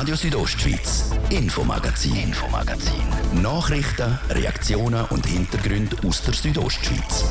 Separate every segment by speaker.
Speaker 1: Radio Südostschweiz, Infomagazin. Nachrichten, Reaktionen und Hintergründe aus der Südostschweiz.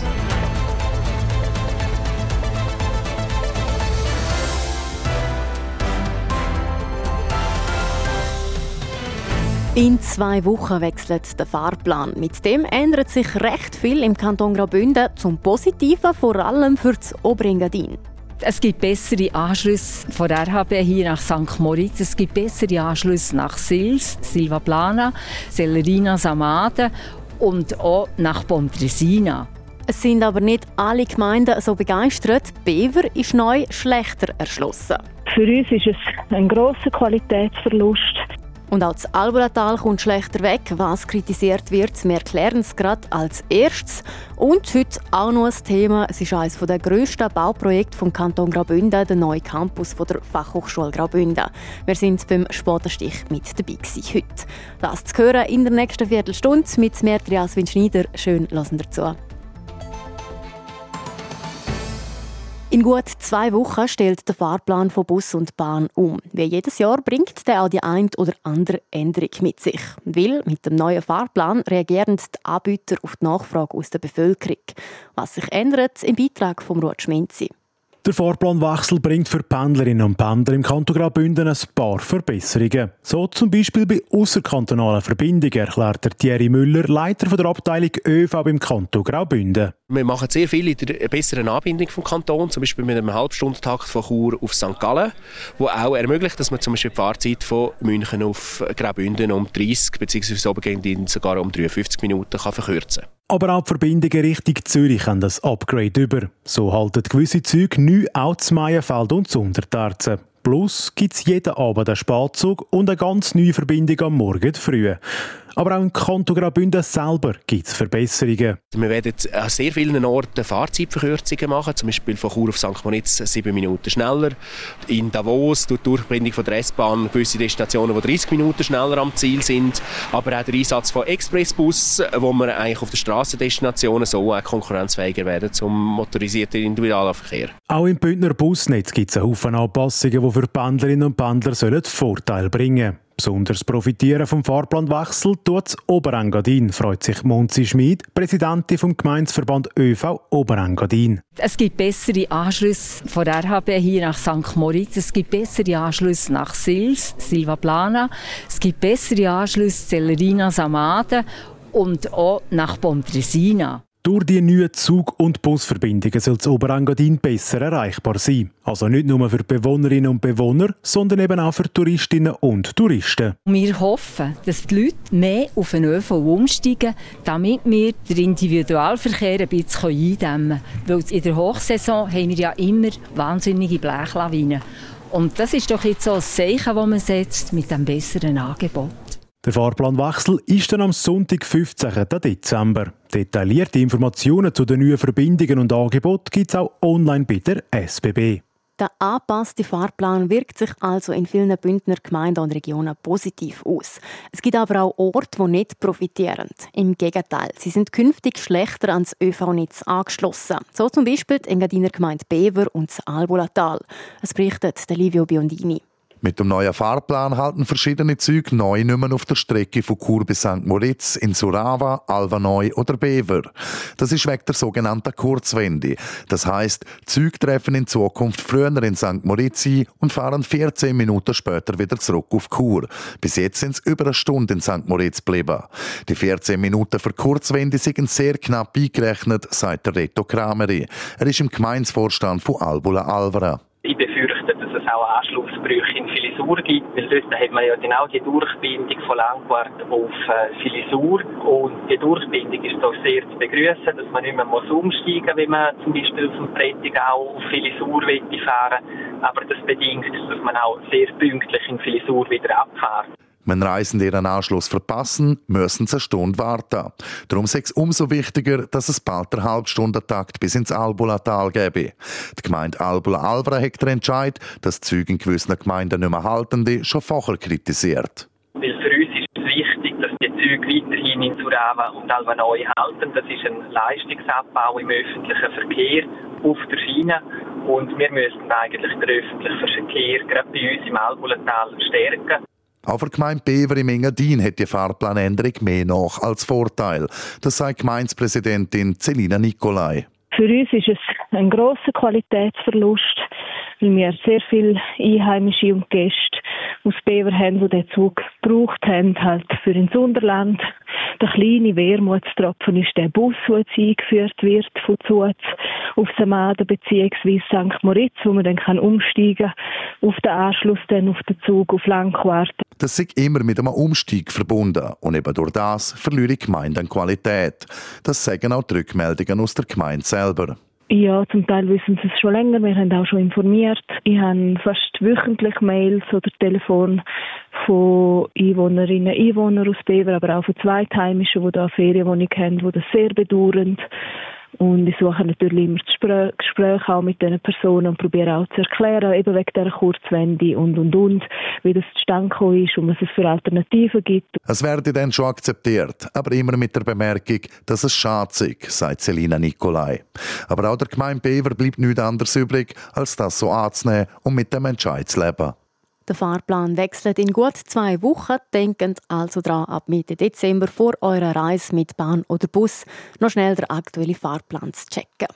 Speaker 2: In 2 Wochen wechselt der Fahrplan. Mit dem ändert sich recht viel im Kanton Graubünden, zum Positiven vor allem für das Oberengadin.
Speaker 3: Es gibt bessere Anschlüsse von der RHB hier nach St. Moritz. Es gibt bessere Anschlüsse nach Sils, Silva Plana, Sellerina, Samaden und auch nach Pontresina.
Speaker 2: Es sind aber nicht alle Gemeinden so begeistert. Bever ist neu schlechter erschlossen.
Speaker 4: Für uns ist es ein grosser Qualitätsverlust.
Speaker 2: Und auch das Albulatal kommt schlechter weg. Was kritisiert wird, wir klären es gerade als erstes. Und heute auch noch ein Thema. Es ist eines der grössten Bauprojekte vom Kanton Graubünden, der neue Campus der Fachhochschule Graubünden. Wir sind beim Spatenstich mit dabei gewesen heute. Das zu hören in der nächsten Viertelstunde mit Mertrias Schneider. Schön hören dazu. In gut 2 Wochen stellt der Fahrplan von Bus und Bahn um. Wie jedes Jahr bringt der auch die eine oder andere Änderung mit sich. Weil mit dem neuen Fahrplan reagieren die Anbieter auf die Nachfrage aus der Bevölkerung. Was sich ändert, im Beitrag von Ruth Schminzi.
Speaker 5: Der Fahrplanwechsel bringt für Pendlerinnen und Pendler im Kanton Graubünden ein paar Verbesserungen. So zum Beispiel bei ausserkantonalen Verbindungen, erklärt der Thierry Müller, Leiter der Abteilung ÖV beim Kanton Graubünden.
Speaker 6: Wir machen sehr viel in der besseren Anbindung vom Kanton, zum Beispiel mit einem Halbstundentakt von Chur auf St. Gallen, wo auch ermöglicht, dass man zum Beispiel die Fahrzeit von München auf Graubünden um 30 bzw. obergehend sogar um 53 Minuten kann verkürzen kann.
Speaker 5: Aber auch die Verbindungen Richtung Zürich haben das Upgrade über. So halten gewisse Züge neu auch zu Maienfeld und zu Untertarzen. Plus gibt es jeden Abend einen Spatzug und eine ganz neue Verbindung am Morgen früh. Aber auch im Kanton Graubünden selber gibt es Verbesserungen.
Speaker 6: Wir werden an sehr vielen Orten Fahrzeitverkürzungen machen, zum Beispiel von Chur auf St. Moritz 7 Minuten schneller. In Davos durch die Durchbindung von der S-Bahn gewisse Destinationen, die 30 Minuten schneller am Ziel sind. Aber auch der Einsatz von Expressbus, wo wir eigentlich auf den Strassendestinationen so auch konkurrenzfähiger werden zum motorisierten Individualverkehr.
Speaker 5: Auch im Bündner Busnetz gibt es einen Haufen Anpassungen, die für Pendlerinnen und Pendler Vorteile bringen sollen. Besonders profitieren vom Fahrplanwechsel tut das Oberengadin, freut sich Monzi Schmid, Präsidentin vom Gemeindeverband ÖV Oberengadin.
Speaker 3: Es gibt bessere Anschlüsse von der RHB hier nach St. Moritz. Es gibt bessere Anschlüsse nach Sils, Silva Plana. Es gibt bessere Anschlüsse Sellerina, Samaden und auch nach Pontresina.
Speaker 5: Durch die neuen Zug- und Busverbindungen soll das Oberengadin besser erreichbar sein. Also nicht nur für Bewohnerinnen und Bewohner, sondern eben auch für Touristinnen und Touristen.
Speaker 3: Wir hoffen, dass die Leute mehr auf den ÖV umsteigen, damit wir den Individualverkehr ein bisschen eindämmen können. Weil in der Hochsaison haben wir ja immer wahnsinnige Blechlawinen. Und das ist doch jetzt so ein Zeichen, das man setzt mit einem besseren Angebot.
Speaker 5: Der Fahrplanwechsel ist dann am Sonntag, 15. Dezember. Detaillierte Informationen zu den neuen Verbindungen und Angeboten gibt es auch online bei der SBB.
Speaker 2: Der angepasste Fahrplan wirkt sich also in vielen Bündner Gemeinden und Regionen positiv aus. Es gibt aber auch Orte, die nicht profitieren. Im Gegenteil, sie sind künftig schlechter ans ÖV-Netz angeschlossen. So zum Beispiel die Engadiner Gemeinde Bever und das Albulatal. Es berichtet Livio Biondini.
Speaker 7: Mit dem neuen Fahrplan halten verschiedene Züge neu nicht mehr auf der Strecke von Chur bis St. Moritz, in Surava, Alvaneu oder Bever. Das ist wegen der sogenannten Kurzwende. Das heisst, Züge treffen in Zukunft früher in St. Moritz ein und fahren 14 Minuten später wieder zurück auf Chur. Bis jetzt sind es über eine Stunde in St. Moritz geblieben. Die 14 Minuten für Kurzwende sind sehr knapp eingerechnet, sagt der Reto Krameri. Er ist im Gemeindevorstand von Albula Alvara.
Speaker 8: Ich befürchte, dass es auch Anschlussbrüche in Filisur gibt, weil dort hat man ja genau die Durchbindung von Langquart auf Filisur. Und die Durchbindung ist doch sehr zu begrüßen, dass man nicht mehr umsteigen muss, wenn man zum Beispiel vom Prättigau auf Filisur fahren will. Aber das bedingt, dass man auch sehr pünktlich in Filisur wieder abfährt.
Speaker 7: Wenn Reisende ihren Anschluss verpassen, müssen sie eine Stunde warten. Darum ist es umso wichtiger, dass es bald der Halbstundentakt bis ins Albulatal gäbe. Die Gemeinde Albula Alvara hat den Entscheid, dass Züge in gewissen Gemeinden nicht mehr halten, schon vorher kritisiert.
Speaker 8: Weil für uns ist es wichtig, dass die Züge weiterhin in Surava und Alvaneu halten. Das ist ein Leistungsabbau im öffentlichen Verkehr auf der Schiene. Und wir müssen eigentlich den öffentlichen Verkehr gerade bei uns im Albulatal stärken.
Speaker 7: Auch für die Gemeinde Bever im Engadin hat die Fahrplanänderung mehr nach als Vorteil. Das sagt Gemeindepräsidentin Celina Nicolai.
Speaker 4: Für uns ist es ein grosser Qualitätsverlust, weil wir sehr viele Einheimische und Gäste aus Bever haben, die den Zug gebraucht haben, halt für ins Unterland. Der kleine Wermutstropfen ist der Bus, der jetzt eingeführt wird von Zuz auf Samaden bzw. St. Moritz, wo man dann umsteigen kann auf den Anschluss dann auf den Zug auf Langquart.
Speaker 7: Das ist immer mit einem Umstieg verbunden und eben durch das verliert die Gemeinde an Qualität. Das sagen auch die Rückmeldungen aus der Gemeinde selber.
Speaker 4: Ja, zum Teil wissen sie es schon länger. Wir haben auch schon informiert. Ich habe fast wöchentlich Mails oder Telefon von Einwohnerinnen und Einwohnern aus Bever, aber auch von Zweitheimischen, die da eine Ferienwohnung haben, die das sehr bedauern. Und ich suche natürlich immer das Gespräch auch mit diesen Personen und probiere auch zu erklären, eben wegen dieser Kurzwende und, wie das zustande gekommen ist und was es für Alternativen gibt.
Speaker 7: Es werde dann schon akzeptiert, aber immer mit der Bemerkung, dass es schade sei, sagt Celina Nicolai. Aber auch der Gemeinde Bever bleibt nichts anderes übrig, als das so anzunehmen und mit dem Entscheid zu leben.
Speaker 2: Der Fahrplan wechselt in gut 2 Wochen. Denkt also daran, ab Mitte Dezember vor eurer Reise mit Bahn oder Bus noch schnell den aktuellen Fahrplan zu checken.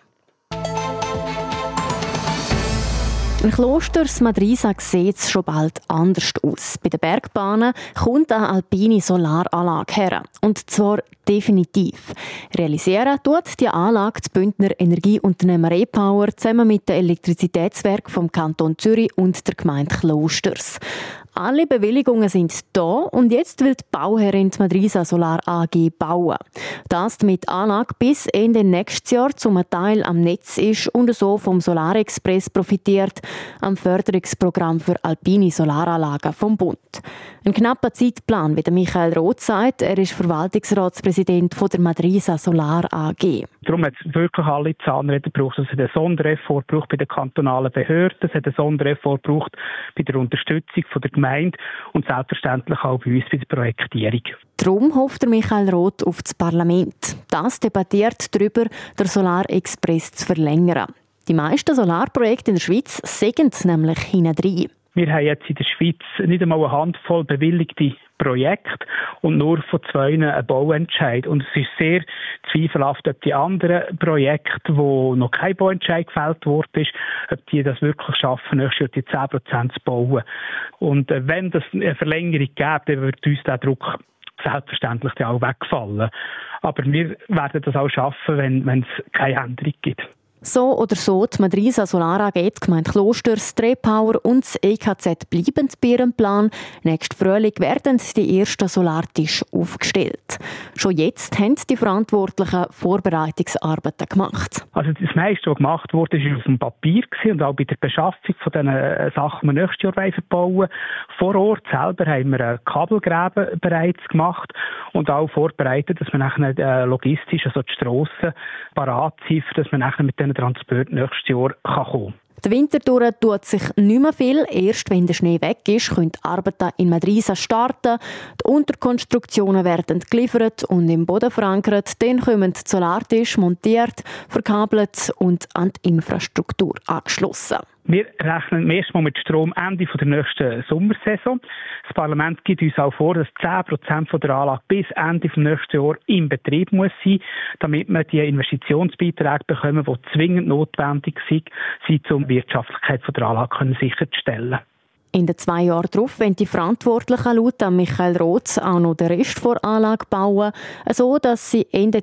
Speaker 2: In Klosters Madrisa sieht es schon bald anders aus. Bei den Bergbahnen kommt eine alpine Solaranlage her. Und zwar definitiv. Realisieren tut die Anlage das Bündner Energieunternehmer E-Power zusammen mit dem Elektrizitätswerk vom Kanton Zürich und der Gemeinde Klosters. Alle Bewilligungen sind da und jetzt will die Bauherrin die Madrisa Solar AG bauen. Das damit die Anlage bis Ende nächstes Jahr zum Teil am Netz ist und so vom Solarexpress profitiert, am Förderungsprogramm für alpine Solaranlagen vom Bund. Ein knapper Zeitplan, wie der Michael Roth sagt. Er ist Verwaltungsratspräsident von der Madrisa Solar AG.
Speaker 9: Darum hat es wirklich alle Zahnräder gebraucht. Es hat einen Sondereffort gebraucht bei den kantonalen Behörden, es hat einen Sondereffort gebraucht bei der Unterstützung von der Gemeinde und selbstverständlich auch bei uns bei der Projektierung.
Speaker 2: Darum hofft der Michael Roth auf das Parlament. Das debattiert darüber, den Solarexpress zu verlängern. Die meisten Solarprojekte in der Schweiz sägen nämlich hinein.
Speaker 9: Wir haben jetzt in der Schweiz nicht einmal eine Handvoll bewilligte Projekte und nur von 2 einen Bauentscheid. Und es ist sehr zweifelhaft, ob die anderen Projekte, wo noch kein Bauentscheid gefällt worden ist, ob die das wirklich schaffen, nächstes Jahr die 10% zu bauen. Und wenn das eine Verlängerung gibt, dann wird uns der Druck selbstverständlich auch wegfallen. Aber wir werden das auch schaffen, wenn es keine Änderung gibt.
Speaker 2: So oder so, die Madrisa Solar AG, die Gemeinde Klosters, die Power und das EKZ bleiben bei ihrem Plan. Nächsten Frühling werden die ersten Solartische aufgestellt. Schon jetzt haben die Verantwortlichen Vorbereitungsarbeiten gemacht.
Speaker 9: Also das meiste, was gemacht wurde, war auf dem Papier und auch bei der Beschaffung von den Sachen, die wir nächstes Jahr verbauen wollen. Vor Ort selber haben wir Kabelgräben bereits gemacht und auch vorbereitet, dass wir nachher logistisch, also die Strassen, parat sind, dass wir nachher mit den Transport nächstes Jahr kommen kann.
Speaker 2: Der Winter durch tut sich nicht mehr viel. Erst wenn der Schnee weg ist, können die Arbeiten in Madrisa starten. Die Unterkonstruktionen werden geliefert und im Boden verankert. Dann kommen die Solartische montiert, verkabelt und an die Infrastruktur angeschlossen.
Speaker 9: Wir rechnen erstmal mit Strom Ende der nächsten Sommersaison. Das Parlament gibt uns auch vor, dass 10% der Anlage bis Ende des nächsten Jahres im Betrieb muss sein, damit wir die Investitionsbeiträge bekommen, die zwingend notwendig sind, um die Wirtschaftlichkeit der Anlage sicherzustellen.
Speaker 2: In den 2 Jahren darauf wollen die Verantwortlichen laut Michael Roth auch noch den Rest der Anlage bauen, so dass sie Ende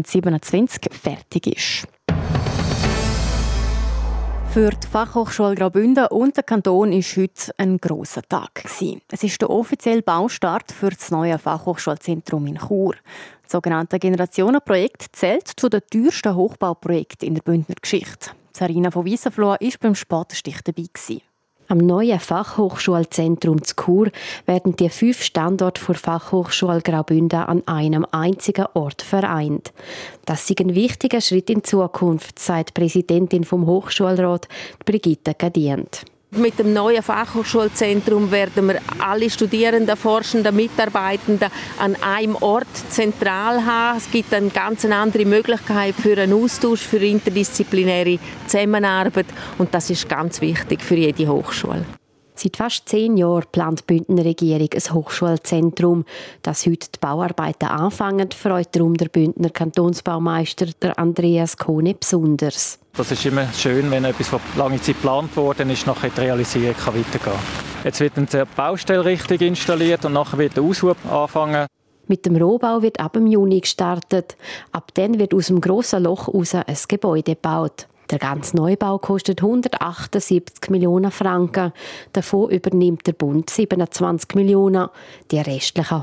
Speaker 2: 2027 fertig ist. Für die Fachhochschule Graubünden und den Kanton war heute ein grosser Tag. Es ist der offizielle Baustart für das neue Fachhochschulzentrum in Chur. Das sogenannte Generationenprojekt zählt zu den teuersten Hochbauprojekten in der Bündner Geschichte. Sarina von Wiesenfloh war beim Spatenstich dabei.
Speaker 10: Am neuen Fachhochschulzentrum zu Chur werden die 5 Standorte der Fachhochschule Graubünden an einem einzigen Ort vereint. Das ist ein wichtiger Schritt in Zukunft, sagt die Präsidentin vom Hochschulrat, Brigitte Gadient.
Speaker 11: Mit dem neuen Fachhochschulzentrum werden wir alle Studierenden, Forschenden, Mitarbeitenden an einem Ort zentral haben. Es gibt eine ganz andere Möglichkeit für einen Austausch, für interdisziplinäre Zusammenarbeit und das ist ganz wichtig für jede Hochschule.
Speaker 10: Seit fast 10 Jahren plant die Bündner Regierung ein Hochschulzentrum. Dass heute die Bauarbeiten anfangen, freut darum der Bündner Kantonsbaumeister der Andreas Kohne besonders.
Speaker 12: Das ist immer schön, wenn etwas, das lange Zeit geplant worden ist, nachher die Realisierung weitergehen kann. Jetzt wird eine Baustelle richtig installiert und nachher wird der Aushub anfangen.
Speaker 10: Mit dem Rohbau wird ab dem Juni gestartet. Ab dann wird aus dem grossen Loch heraus ein Gebäude gebaut. Der ganze Neubau kostet 178 Millionen Franken. Davon übernimmt der Bund 27 Millionen. Die restlichen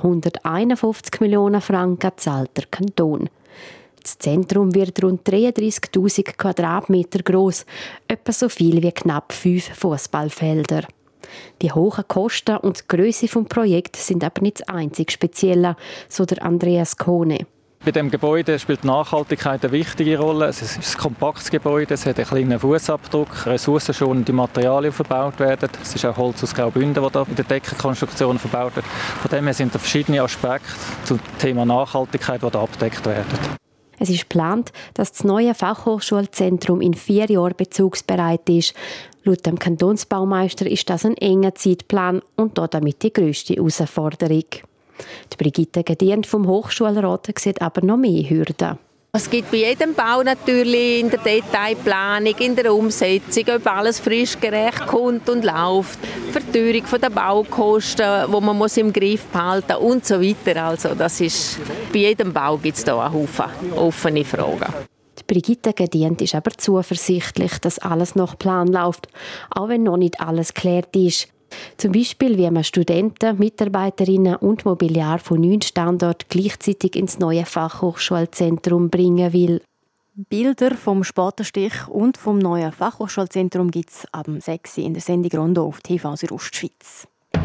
Speaker 10: 151 Millionen Franken zahlt der Kanton. Das Zentrum wird rund 33'000 Quadratmeter gross, etwa so viel wie knapp 5 Fußballfelder. Die hohen Kosten und die Grösse des Projekts sind aber nicht das einzig Spezielle, so der Andreas Kohne.
Speaker 12: Bei diesem Gebäude spielt Nachhaltigkeit eine wichtige Rolle. Es ist ein kompaktes Gebäude, es hat einen kleinen Fußabdruck, ressourcenschonende Materialien verbaut werden. Es ist auch Holz aus Graubünden, das in der Deckenkonstruktion verbaut wird. Von dem her sind da verschiedene Aspekte zum Thema Nachhaltigkeit, die da abgedeckt werden.
Speaker 10: Es ist geplant, dass das neue Fachhochschulzentrum in 4 Jahren bezugsbereit ist. Laut dem Kantonsbaumeister ist das ein enger Zeitplan und damit die grösste Herausforderung. Die Brigitte Gedient vom Hochschulrat sieht aber noch mehr Hürden.
Speaker 11: Es gibt bei jedem Bau natürlich in der Detailplanung, in der Umsetzung, ob alles frisch gerecht kommt und läuft, Verteuerung der Baukosten, die man im Griff behalten muss und so weiter. Also das ist, bei jedem Bau gibt es da einen Haufen offene Fragen.
Speaker 10: Die Brigitte Gedient ist aber zuversichtlich, dass alles nach Plan läuft, auch wenn noch nicht alles geklärt ist. Zum Beispiel, wie man Studenten, Mitarbeiterinnen und Mobiliar von 9 Standorten gleichzeitig ins neue Fachhochschulzentrum bringen will.
Speaker 2: Bilder vom Spatenstich und vom neuen Fachhochschulzentrum gibt es ab 6 Uhr in der Sendung Rondo auf TV Südostschweiz.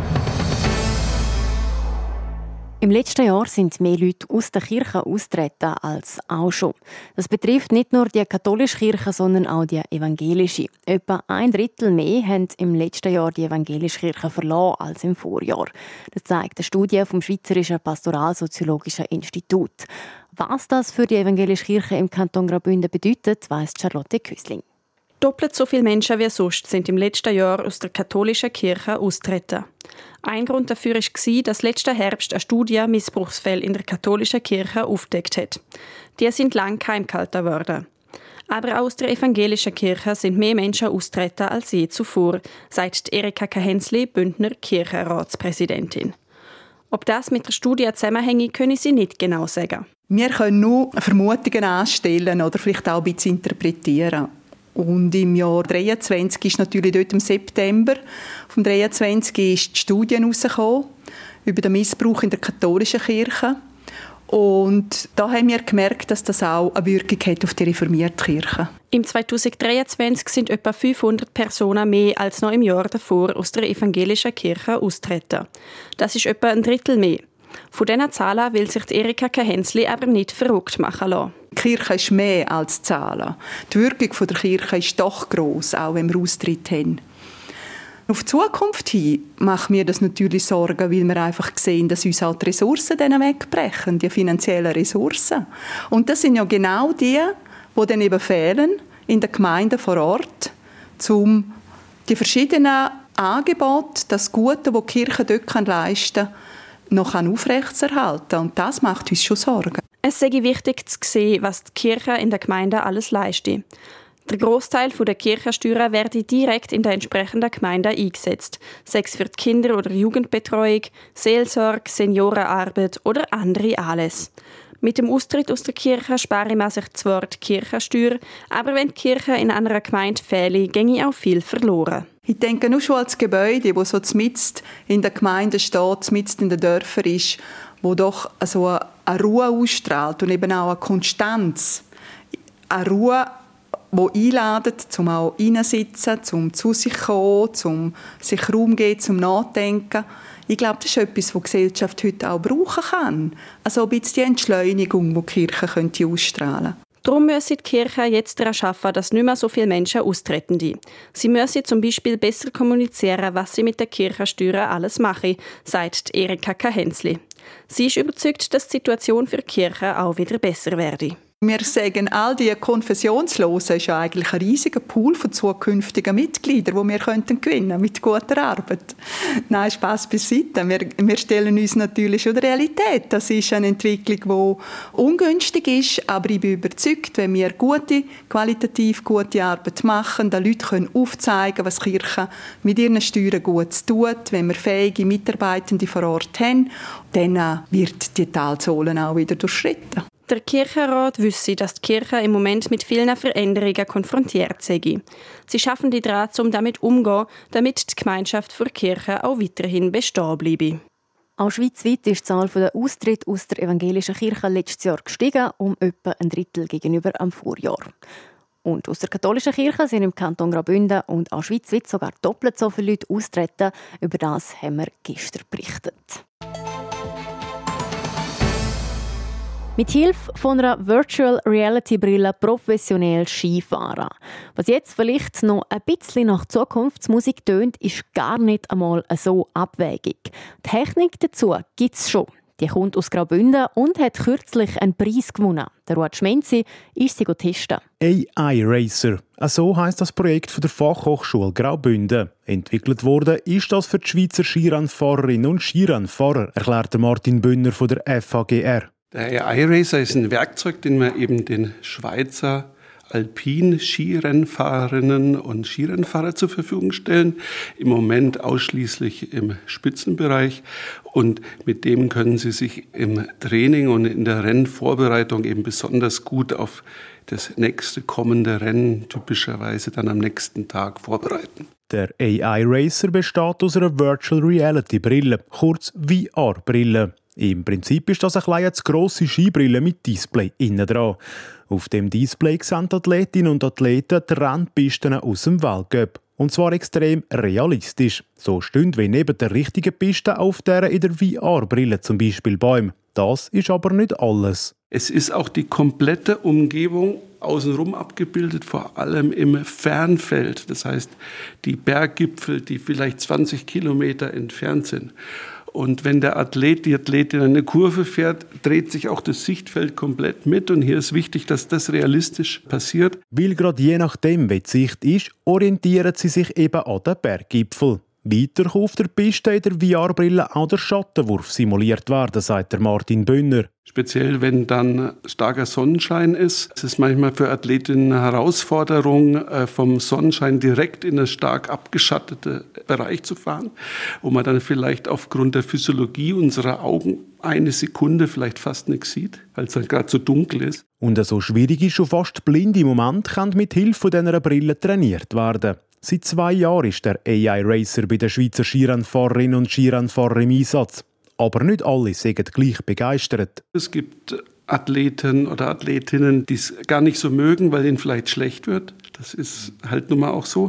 Speaker 2: Im letzten Jahr sind mehr Leute aus der Kirche austreten als auch schon. Das betrifft nicht nur die katholische Kirche, sondern auch die evangelische. Etwa 1/3 mehr haben im letzten Jahr die evangelische Kirche verlassen als im Vorjahr. Das zeigt eine Studie vom Schweizerischen Pastoralsoziologischen Institut. Was das für die evangelische Kirche im Kanton Graubünden bedeutet, weiss Charlotte Küssling.
Speaker 13: Doppelt so viele Menschen wie sonst sind im letzten Jahr aus der katholischen Kirche austreten. Ein Grund dafür war, dass letzten Herbst eine Studie Missbrauchsfälle in der katholischen Kirche aufgedeckt hat. Die sind lang geheim gehalten worden. Aber auch aus der evangelischen Kirche sind mehr Menschen austreten als je zuvor, sagt Erika Kahensli, Bündner Kirchenratspräsidentin. Ob das mit der Studie zusammenhängt, können sie nicht genau sagen.
Speaker 14: Wir können nur Vermutungen anstellen oder vielleicht auch ein bisschen interpretieren. Und im Jahr 2023 ist natürlich dort im September vom 2023 ist die Studie herausgekommen über den Missbrauch in der katholischen Kirche. Und da haben wir gemerkt, dass das auch eine Wirkung hat auf die reformierte Kirche.
Speaker 13: Im 2023 sind etwa 500 Personen mehr als noch im Jahr davor aus der evangelischen Kirche austreten. Das ist etwa 1/3 mehr. Von diesen Zahlen will sich Erika Kahensli aber nicht verrückt machen lassen.
Speaker 14: Die Kirche ist mehr als Zahlen. Die Wirkung der Kirche ist doch gross, auch wenn wir Austritt haben. Auf die Zukunft hin macht mir das natürlich Sorgen, weil wir einfach sehen, dass uns auch die Ressourcen dann wegbrechen, die finanziellen Ressourcen. Und das sind ja genau die dann eben fehlen in den Gemeinden vor Ort, um die verschiedenen Angebote, das Gute, das die Kirche dort leisten kann, noch aufrechtzuerhalten. Und das macht uns schon Sorgen.
Speaker 13: Es sei wichtig zu sehen, was die Kirche in der Gemeinde alles leistet. Der Großteil der Kirchensteuern werde direkt in der entsprechenden Gemeinde eingesetzt, sei es für die Kinder- oder Jugendbetreuung, Seelsorge, Seniorenarbeit oder andere Anlässe. Mit dem Austritt aus der Kirche spare man sich zwar die Kirchensteuer, aber wenn die Kirche in einer Gemeinde fehle, ginge auch viel verloren.
Speaker 14: Ich denke nur schon als Gebäude, das so mitten in der Gemeinde steht, mitten in den Dörfern ist, wo doch so eine Ruhe ausstrahlt und eben auch eine Konstanz. Eine Ruhe, die einladet, zum auch hineinsitzen, zum zu sich kommen, zum sich Raum geben, zum Nachdenken. Ich glaube, das ist etwas, was die Gesellschaft heute auch brauchen kann. Also ein bisschen die Entschleunigung, die die Kirche könnte ausstrahlen könnte.
Speaker 13: Darum müssen die Kirchen jetzt daran arbeiten, dass nicht mehr so viele Menschen austreten. Sie müssen zum Beispiel besser kommunizieren, was sie mit der Kirchensteuer alles machen, sagt Erika Kahensli. Sie ist überzeugt, dass die Situation für die Kirche auch wieder besser werde.
Speaker 14: Wir sagen, all die Konfessionslosen ist ja eigentlich ein riesiger Pool von zukünftigen Mitgliedern, die wir gewinnen könnten mit guter Arbeit. Nein, Spass beiseite. Wir stellen uns natürlich schon der Realität. Das ist eine Entwicklung, die ungünstig ist, aber ich bin überzeugt, wenn wir qualitativ gute Arbeit machen, den Leuten aufzeigen können, was die Kirche mit ihren Steuern gut tut, wenn wir fähige Mitarbeitende vor Ort haben, dann wird die Talsohle auch wieder durchschritten.
Speaker 13: Der Kirchenrat wisse, dass die Kirche im Moment mit vielen Veränderungen konfrontiert sei. Sie schaffen die Draht, um damit umzugehen, damit die Gemeinschaft der Kirche auch weiterhin bestehen bleibe.
Speaker 2: Auch schweizweit ist die Zahl der Austritte aus der evangelischen Kirche letztes Jahr gestiegen, um etwa ein Drittel gegenüber am Vorjahr. Und aus der katholischen Kirche sind im Kanton Graubünden und auch schweizweit sogar doppelt so viele Leute austreten. Über das haben wir gestern berichtet. Mit Hilfe von einer Virtual Reality Brille professionell Skifahren. Was jetzt vielleicht noch ein bisschen nach Zukunftsmusik tönt, ist gar nicht einmal so abwegig. Die Technik dazu gibt es schon. Die kommt aus Graubünden und hat kürzlich einen Preis gewonnen. Der Ruud Schmenzi ist sie testen.
Speaker 5: AI Racer, so heisst das Projekt von der Fachhochschule Graubünden. Entwickelt worden ist das für die Schweizer Skirennfahrerinnen und Skirennfahrer, erklärt Martin Bünner von der FAGR.
Speaker 15: Der AI Racer ist ein Werkzeug, den wir eben den Schweizer Alpin-Skirennfahrerinnen und Skirennfahrer zur Verfügung stellen. Im Moment ausschließlich im Spitzenbereich. Und mit dem können sie sich im Training und in der Rennvorbereitung eben besonders gut auf das nächste kommende Rennen, typischerweise dann am nächsten Tag, vorbereiten.
Speaker 5: Der AI Racer besteht aus einer Virtual Reality Brille, kurz VR-Brille. Im Prinzip ist das eine zu grosse Skibrille mit Display innen dran. Auf dem Display sehen Athletinnen und Athleten die Rennpisten aus dem Weltcup. Und zwar extrem realistisch. So stehen wie neben der richtigen Piste auf der in der VR-Brille zum Beispiel Bäume. Das ist aber nicht alles.
Speaker 15: Es ist auch die komplette Umgebung außenrum abgebildet, vor allem im Fernfeld. Das heißt, die Berggipfel, die vielleicht 20 Kilometer entfernt sind. Und wenn der Athlet, die Athletin eine Kurve fährt, dreht sich auch das Sichtfeld komplett mit. Und hier ist wichtig, dass das realistisch passiert.
Speaker 5: Weil gerade je nachdem, wie die Sicht ist, orientieren sie sich eben an den Berggipfel. Weiter kann auf der Piste in der VR-Brille auch der Schattenwurf simuliert werden, sagt der Martin Bünner.
Speaker 15: Speziell wenn dann starker Sonnenschein ist. Es ist manchmal für Athletinnen eine Herausforderung, vom Sonnenschein direkt in einen stark abgeschatteten Bereich zu fahren, wo man dann vielleicht aufgrund der Physiologie unserer Augen eine Sekunde vielleicht fast nichts sieht, weil es dann gerade so dunkel ist.
Speaker 5: Und so schwierig ist schon fast blind im Moment, kann mit Hilfe dieser Brille trainiert werden. Seit 2 Jahren ist der AI Racer bei den Schweizer Skirennfahrerinnen und Skirennfahrern im Einsatz. Aber nicht alle sind gleich begeistert.
Speaker 15: Es gibt Athleten oder Athletinnen, die es gar nicht so mögen, weil ihnen vielleicht schlecht wird. Das ist halt nun mal auch so.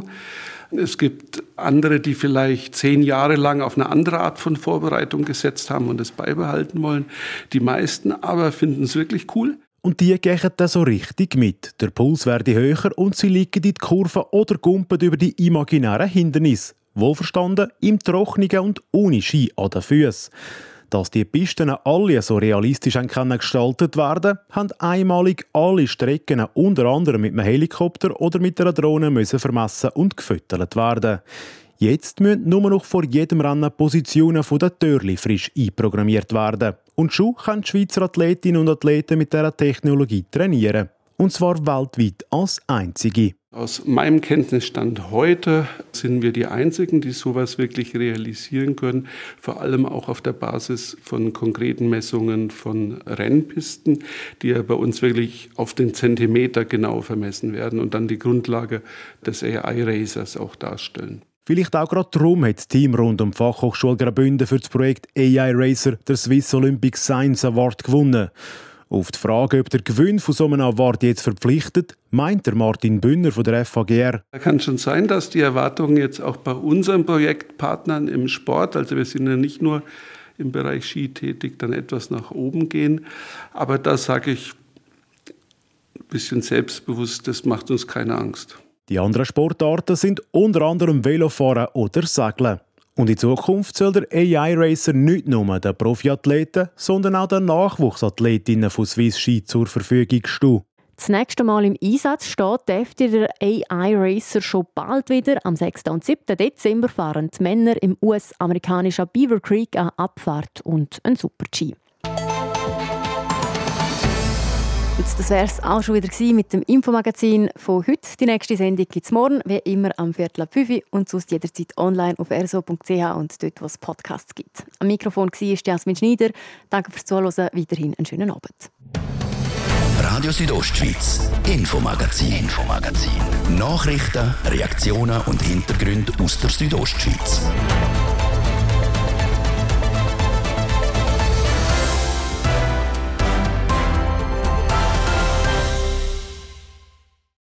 Speaker 15: Es gibt andere, die vielleicht 10 Jahre lang auf eine andere Art von Vorbereitung gesetzt haben und es beibehalten wollen. Die meisten aber finden es wirklich cool.
Speaker 5: Und die gehen dann so richtig mit. Der Puls werde höher und sie liegen in die Kurve oder gumpen über die imaginären Hindernisse. Wohlverstanden im Trockenen und ohne Ski an den Füßen. Dass die Pisten alle so realistisch gestaltet werden, haben einmalig alle Strecken unter anderem mit einem Helikopter oder mit einer Drohne vermessen und gefüttert werden. Jetzt müssen nur noch vor jedem Rennen Positionen der Türli frisch einprogrammiert werden. Und schon können die Schweizer Athletinnen und Athleten mit dieser Technologie trainieren. Und zwar weltweit als einzige.
Speaker 15: Aus meinem Kenntnisstand heute sind wir die Einzigen, die sowas wirklich realisieren können. Vor allem auch auf der Basis von konkreten Messungen von Rennpisten, die ja bei uns wirklich auf den Zentimeter genau vermessen werden und dann die Grundlage des AI Racers auch darstellen.
Speaker 5: Vielleicht auch gerade darum hat das Team rund um die Fachhochschule Graubünden für das Projekt AI Racer den Swiss Olympic Science Award gewonnen. Auf die Frage, ob der Gewinn von so einem Award jetzt verpflichtet, meint der Martin Bünner von der FAGR.
Speaker 15: Da kann schon sein, dass die Erwartungen jetzt auch bei unseren Projektpartnern im Sport, also wir sind ja nicht nur im Bereich Ski tätig, dann etwas nach oben gehen. Aber da sage ich ein bisschen selbstbewusst, das macht uns keine Angst.
Speaker 5: Die anderen Sportarten sind unter anderem Velofahren oder Segeln. Und in Zukunft soll der AI-Racer nicht nur den Profiathleten, sondern auch den Nachwuchsathletinnen von Swiss Ski zur Verfügung stehen.
Speaker 2: Das nächste Mal im Einsatz steht dürfte der AI-Racer schon bald wieder. Am 6. und 7. Dezember fahren die Männer im US-amerikanischen Beaver Creek eine Abfahrt und ein Super-G. Das wäre es auch schon wieder mit dem Infomagazin von heute. Die nächste Sendung gibt es morgen, wie immer am 4:45 und sonst jederzeit online auf rso.ch und dort, wo es Podcasts gibt. Am Mikrofon war Jasmin Schneider. Danke fürs Zuhören. Weiterhin einen schönen Abend.
Speaker 1: Radio Südostschweiz, Infomagazin. Nachrichten, Reaktionen und Hintergründe aus der Südostschweiz.